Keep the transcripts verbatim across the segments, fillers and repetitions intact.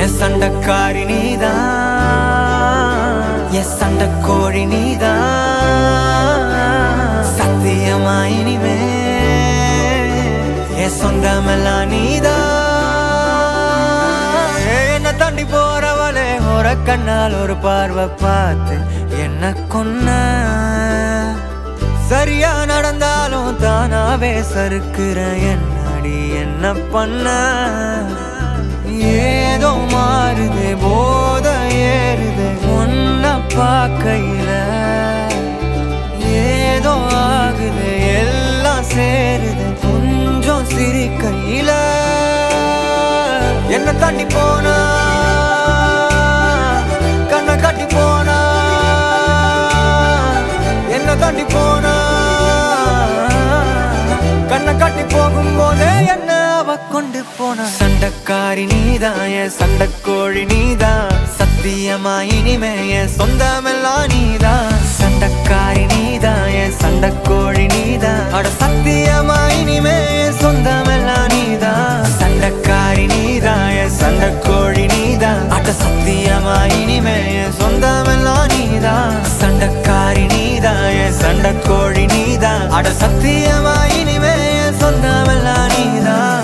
என் சண்டக்காரி நீதான், என் சண்டக்கோழி நீதான். சத்தியமா இனிமே என் சொந்தமெல்லாம் நீதான். என்ன தாண்டி போறவளே ஒரு கண்ணால் ஒரு பார்வை பார்த்து என்ன கொன்ன. சரியா நடந்தாலும் தானாவே சறுக்குற என்னடி என்ன பண்ண. ஏதோ மாறுது போத ஏறுது ஒன்ன பார்க்கையில. ஏதோ ஆகுது எல்லாம் சேருது கொஞ்சம் சிரிக்கையில. என்ன தாண்டி போனா கண்ணை காட்டி போனா, என்ன தாண்டி போனா கண்ணை காட்டி போகும்போதே என்ன அவ கொண்டு போனா. சண்டக்காரி நீதான், என் சண்டக்கோழி நீதான். சத்தியமா இனிமே என் சொந்தமெல்லாம் நீதான். சண்டக்காரி நீதான், என் சண்டக்கோழி நீதான். அட சத்தியமா இனிமே என் சொந்தமெல்லாம் நீதான். சண்டக்காரி நீதான், என் சண்டக்கோழி நீதான். அட சத்தியமா இனிமே என் சொந்தமெல்லாம் நீதான். சண்டக்காரி நீதான், என் சண்டக்கோழி நீதான். அட சத்தியமா இனிமே என் சொந்தமெல்லாம் நீதான்.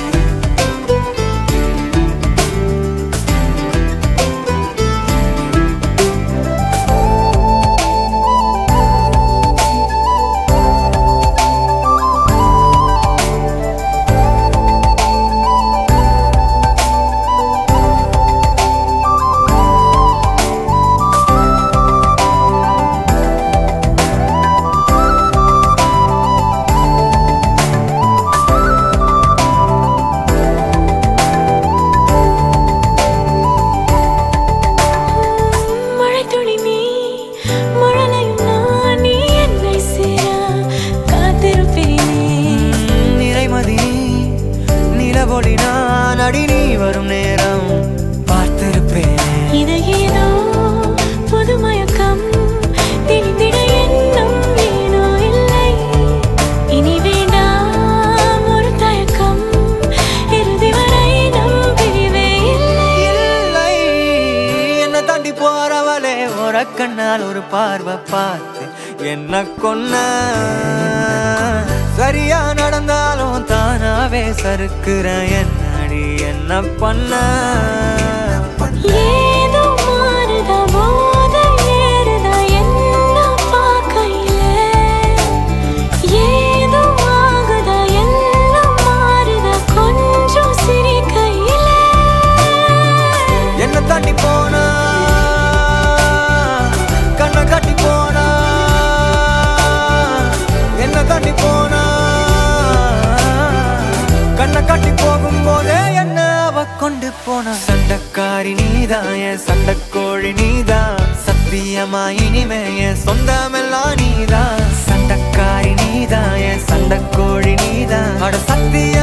நான் அடி நீ வரும் நேரம் பார்த்திருப்பேன். இது ஏதோ புது மயக்கம் திணிந்திட எண்ணம் ஏனோ இல்லை. இனி வேண்டாம் ஒரு தயக்கம் இறுதி வரை நம் பிரிவே இல்லை. இல்லை என்ன தாண்டி போறவளே ஒரு கண்ணால் ஒரு பார்வை பார்த்து என்ன கொன்ன. சரியா நடந்தாலும் தானாவே சறுக்குற என்னடி என்ன பண்ண. ஏதோ மாறுதா போத ஏறுதா என்ன பார்க்கையில. ஏதோ ஆகுதா எல்லாம் மாறுதா கொஞ்சம் சிரிக்கையில. என்ன தாண்டி போனா கண்ணை காட்டி போனா, என்ன தாண்டி போனா கண்ணை காட்டி போகும்போதே என்ன அவ கொண்டு போனா. சண்டக்காரி நீதான், என் சண்டக்கோழி நீதான். சத்தியமா இனிமே என் சொந்தமெல்லாம் நீதான். சண்டக்காரி நீதான், என் சண்டக்கோழி நீதான். அட சத்திய